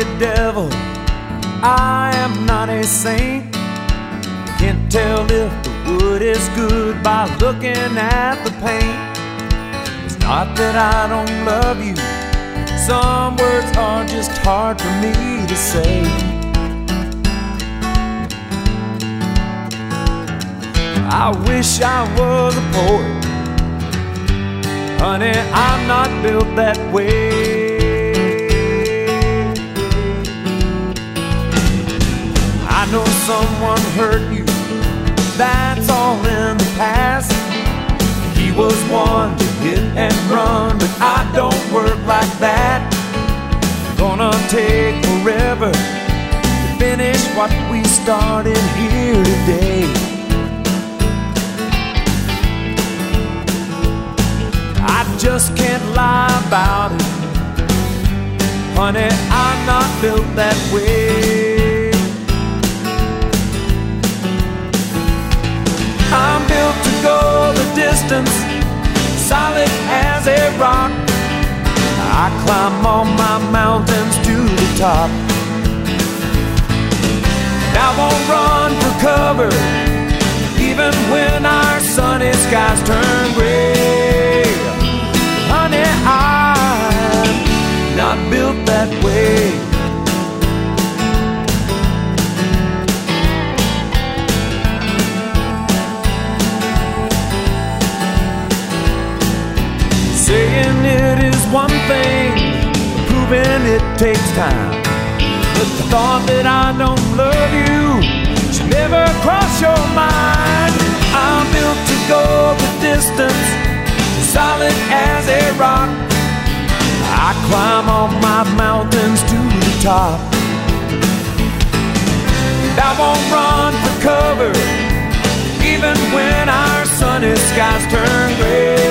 devil, I am not a saint. Can't tell if the wood is good by looking at the paint. It's not that I don't love you, some words are just hard for me to say. I wish I was a poet, honey, I'm not built that way. I know someone hurt you, that's all in the past. He was one to hit and run, but I don't work like that. Gonna take forever to finish what we started here today. I just can't lie about it, honey, I'm not built that way. I'm built to go the distance, solid as a rock. I climb all my mountains to the top. And I won't run for cover, even when our sunny skies turn gray. Honey, I'm not built that way. Saying it is one thing, proving it takes time. But the thought that I don't love you should never cross your mind. I'm built to go the distance, solid as a rock. I climb all my mountains to the top. And I won't run for cover, even when our sunny skies turn gray.